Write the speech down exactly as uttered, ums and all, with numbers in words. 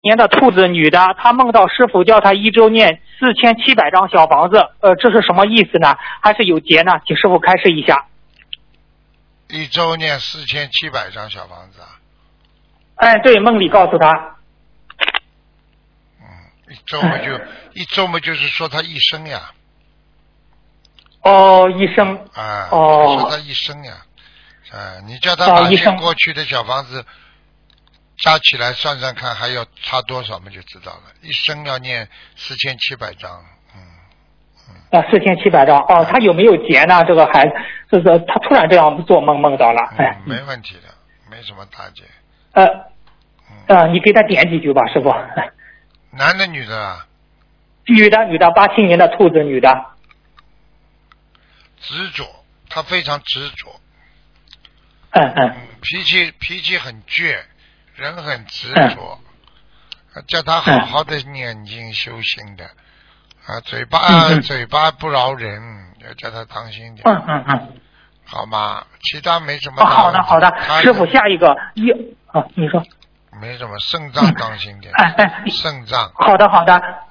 年的兔子女的，她梦到师傅叫她一周念四千七百张小房子，呃，这是什么意思呢？还是有劫呢？请师傅开示一下。 一周念四千七百张小房子啊？ 哎，对，梦里告诉她。 嗯，一周嘛就、哎、一周嘛，就是说他一生呀。 哦，一生。 啊， 哦。 说他一生呀，啊，你叫他把这过去的小房子加起来算算看，还要差多少嘛，就知道了。一生要念四千七百张，嗯嗯。啊，四千七百张，哦，他有没有劫呢？这个孩子，就是他突然这样做梦梦到了，哎、 嗯，没问题的，没什么大劫。 呃，呃，你给他点几句吧，师傅。 男的女的啊？ 女的，女的，八七年的兔子，女的。 执着，他非常执着。 嗯嗯。 嗯，脾气脾气很倔，人很执着， 嗯、 叫他好好的念经修心的，啊，嘴巴、嗯嗯、嘴巴不饶人，要叫他当心点。 嗯嗯嗯。 好吗？其他没什么大、 哦。好的好的，师傅下一个一啊，你说。 没什么，肾脏当心点。 哎哎， 肾脏。 好的好的。